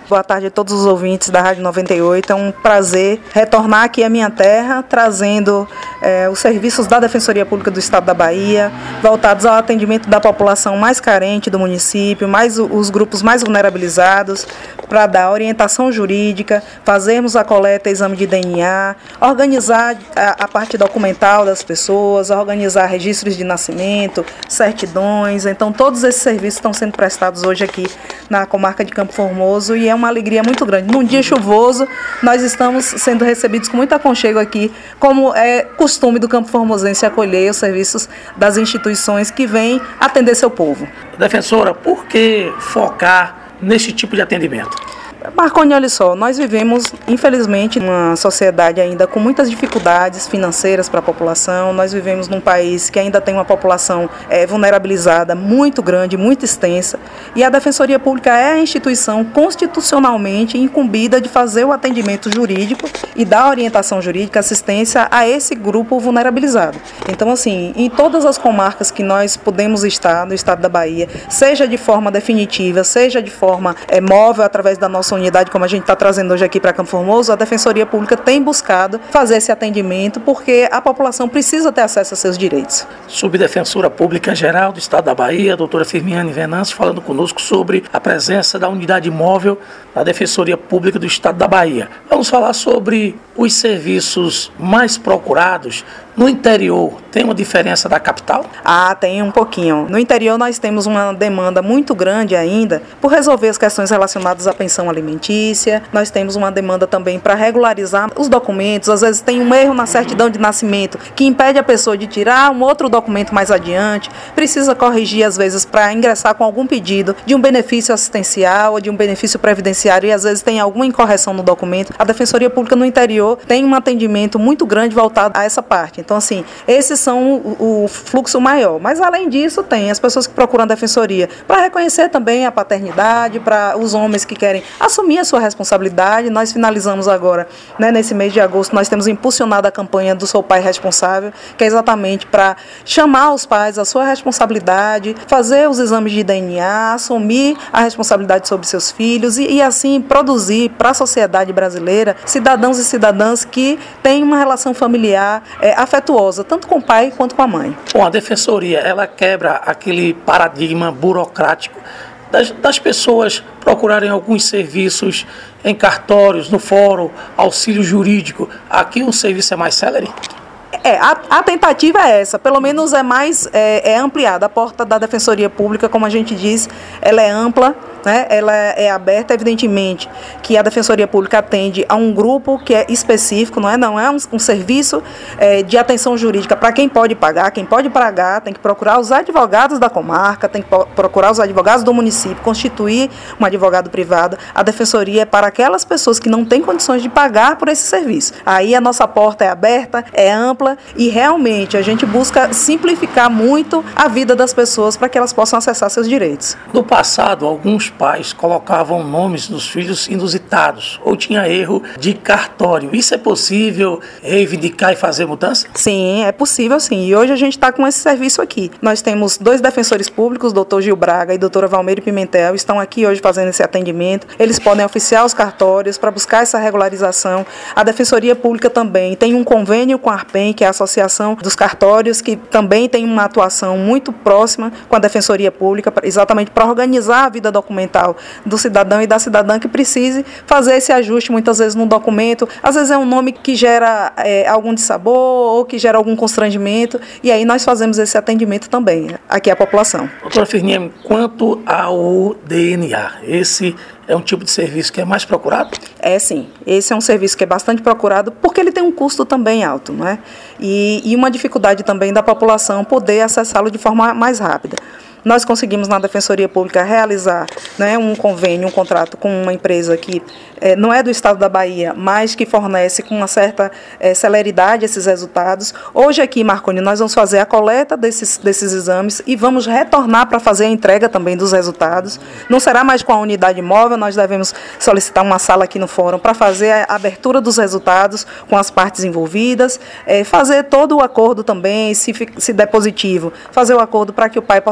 Boa tarde a todos os ouvintes da Rádio 98. É um prazer retornar aqui à minha terra, trazendo os serviços da Defensoria Pública do Estado da Bahia, voltados ao atendimento da população mais carente do município, mais os grupos mais vulnerabilizados, para dar orientação jurídica, fazermos a coleta e exame de DNA, organizar a parte documental das pessoas, organizar registros de nascimento, certidões. Então, todos esses serviços estão sendo prestados hoje aqui na comarca de Campo Formoso e é uma alegria muito grande. Num dia chuvoso, nós estamos sendo recebidos com muito aconchego aqui, como é costume do Campo Formosense acolher os serviços das instituições que vêm atender seu povo. Defensora, por que focar nesse tipo de atendimento? Marconi, olha só, nós vivemos, infelizmente, uma sociedade ainda com muitas dificuldades financeiras para a população. Nós vivemos num país que ainda tem uma população vulnerabilizada muito grande, muito extensa, e a Defensoria Pública é a instituição constitucionalmente incumbida de fazer o atendimento jurídico e dar orientação jurídica, assistência a esse grupo vulnerabilizado. Então, assim, em todas as comarcas que nós podemos estar no estado da Bahia, seja de forma definitiva, seja de forma móvel, através da nossa unidade, como a gente está trazendo hoje aqui para Campo Formoso, a Defensoria Pública tem buscado fazer esse atendimento porque a população precisa ter acesso a seus direitos. Subdefensora Pública Geral do Estado da Bahia, a doutora Firmiane Venâncio, falando conosco sobre a presença da unidade móvel da Defensoria Pública do Estado da Bahia. Vamos falar sobre os serviços mais procurados no interior. Tem uma diferença da capital? Tem um pouquinho. No interior nós temos uma demanda muito grande ainda por resolver as questões relacionadas à pensão alimentícia. Nós temos uma demanda também para regularizar os documentos. Às vezes tem um erro na certidão de nascimento que impede a pessoa de tirar um outro documento mais adiante. Precisa corrigir às vezes para ingressar com algum pedido de um benefício assistencial ou de um benefício previdenciário e às vezes tem alguma incorreção no documento. A Defensoria Pública no interior tem um atendimento muito grande voltado a essa parte. Então, assim, esses são o fluxo maior. Mas, além disso, tem as pessoas que procuram a Defensoria para reconhecer também a paternidade, para os homens que querem assumir a sua responsabilidade. Nós finalizamos agora, nesse mês de agosto, nós temos impulsionado a campanha do Sou Pai Responsável, que é exatamente para chamar os pais à sua responsabilidade, fazer os exames de DNA, assumir a responsabilidade sobre seus filhos e assim, produzir para a sociedade brasileira cidadãos e cidadãs que têm uma relação familiar afetuosa, tanto com o pai quanto com a mãe. Bom, a Defensoria, ela quebra aquele paradigma burocrático das pessoas procurarem alguns serviços em cartórios, no fórum, auxílio jurídico. Aqui o serviço é mais célere? A tentativa é essa, pelo menos é mais ampliada. A porta da Defensoria Pública, como a gente diz, ela é ampla, né? Ela é aberta, evidentemente, que a Defensoria Pública atende a um grupo que é específico, não é um serviço de atenção jurídica para quem pode pagar. Quem pode pagar tem que procurar os advogados da comarca, tem que procurar os advogados do município, constituir um advogado privado. A Defensoria é para aquelas pessoas que não têm condições de pagar por esse serviço. Aí a nossa porta é aberta, é ampla e realmente a gente busca simplificar muito a vida das pessoas para que elas possam acessar seus direitos. No passado, alguns pais colocavam nomes dos filhos inusitados ou tinha erro de cartório. Isso é possível reivindicar e fazer mudança? Sim, é possível sim. E hoje a gente está com esse serviço aqui. Nós temos 2 defensores públicos, doutor Gil Braga e doutora Valmeire Pimentel, estão aqui hoje fazendo esse atendimento. Eles podem oficiar os cartórios para buscar essa regularização. A Defensoria Pública também tem um convênio com a ARPEM, que é a Associação dos Cartórios, que também tem uma atuação muito próxima com a Defensoria Pública, exatamente para organizar a vida documental do cidadão e da cidadã que precise fazer esse ajuste, muitas vezes no documento. Às vezes é um nome que gera algum dissabor ou que gera algum constrangimento, e aí nós fazemos esse atendimento também aqui à população. Doutora Firmiane, quanto ao DNA, esse é um tipo de serviço que é mais procurado? Sim. Esse é um serviço que é bastante procurado porque ele tem um custo também alto, não é? E uma dificuldade também da população poder acessá-lo de forma mais rápida. Nós conseguimos na Defensoria Pública realizar um convênio, um contrato com uma empresa que não é do estado da Bahia, mas que fornece com uma certa celeridade esses resultados. Hoje aqui, Marconi, nós vamos fazer a coleta desses exames e vamos retornar para fazer a entrega também dos resultados. Não será mais com a unidade móvel, nós devemos solicitar uma sala aqui no fórum para fazer a abertura dos resultados com as partes envolvidas, fazer todo o acordo também, se der positivo, fazer o acordo para que o pai possa ter acesso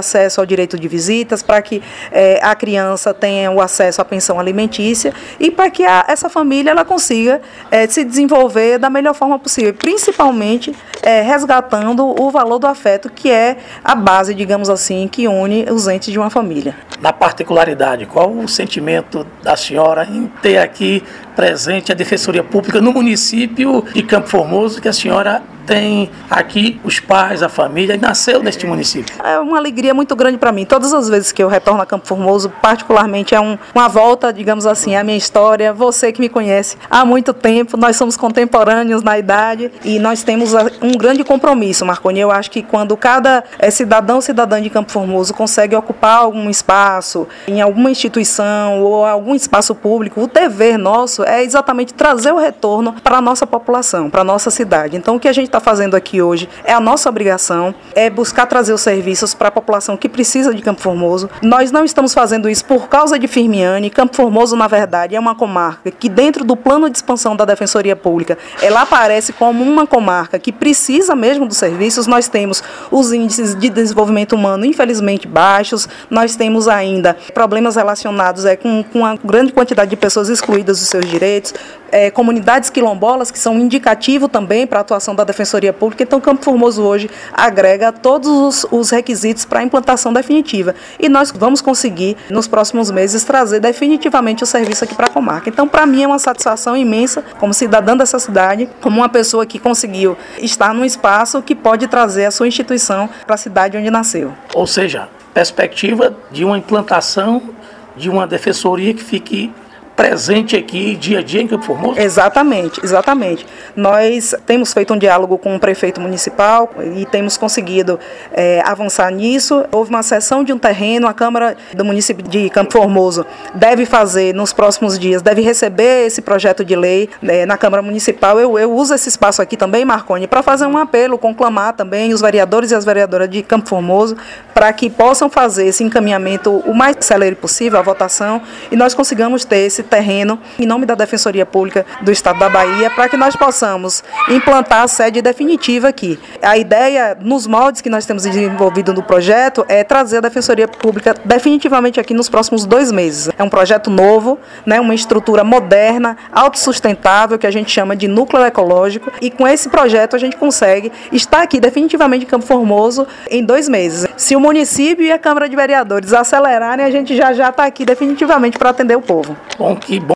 acesso ao direito de visitas, para que a criança tenha o acesso à pensão alimentícia e para que essa família ela consiga se desenvolver da melhor forma possível, principalmente resgatando o valor do afeto, que é a base, digamos assim, que une os entes de uma família. Na particularidade, qual o sentimento da senhora em ter aqui presente a Defensoria Pública no município de Campo Formoso, que a senhora tem aqui os pais, a família, e nasceu neste município? É uma alegria muito grande para mim. Todas as vezes que eu retorno a Campo Formoso, particularmente, é uma volta, digamos assim, à minha história. Você que me conhece há muito tempo, nós somos contemporâneos na idade e nós temos um grande compromisso, Marconi. Eu acho que quando cada cidadão ou cidadã de Campo Formoso consegue ocupar algum espaço em alguma instituição ou algum espaço público, o dever nosso é exatamente trazer o retorno para a nossa população, para a nossa cidade. Então, o que a gente está fazendo aqui hoje é a nossa obrigação, é buscar trazer os serviços para a população que precisa de Campo Formoso. Nós não estamos fazendo isso por causa de Firmiani. Campo Formoso, na verdade, é uma comarca que, dentro do plano de expansão da Defensoria Pública, ela aparece como uma comarca que precisa mesmo dos serviços. Nós temos os índices de desenvolvimento humano, infelizmente, baixos. Nós temos ainda problemas relacionados com a grande quantidade de pessoas excluídas dos seus direitos, comunidades quilombolas, que são indicativo também para a atuação da Defensoria Pública. Então, Campo Formoso hoje agrega todos os requisitos para a implantação definitiva. E nós vamos conseguir, nos próximos meses, trazer definitivamente o serviço aqui para a comarca. Então, para mim, é uma satisfação imensa, como cidadã dessa cidade, como uma pessoa que conseguiu estar num espaço que pode trazer a sua instituição para a cidade onde nasceu. Ou seja, perspectiva de uma implantação de uma defensoria que fique presente aqui dia a dia em Campo Formoso? Exatamente. Nós temos feito um diálogo com o prefeito municipal e temos conseguido avançar nisso. Houve uma cessão de um terreno, a Câmara do município de Campo Formoso deve fazer nos próximos dias, deve receber esse projeto de lei na Câmara Municipal. Eu uso esse espaço aqui também, Marconi, para fazer um apelo, conclamar também os vereadores e as vereadoras de Campo Formoso para que possam fazer esse encaminhamento o mais celere possível, a votação, e nós consigamos ter esse terreno em nome da Defensoria Pública do Estado da Bahia, para que nós possamos implantar a sede definitiva aqui. A ideia, nos moldes que nós temos desenvolvido no projeto, é trazer a Defensoria Pública definitivamente aqui nos próximos 2 meses. É um projeto novo, uma estrutura moderna, autossustentável, que a gente chama de núcleo ecológico, e com esse projeto a gente consegue estar aqui definitivamente em Campo Formoso em 2 meses. Se o município e a Câmara de Vereadores acelerarem, a gente já está aqui definitivamente para atender o povo. Bom, que bom.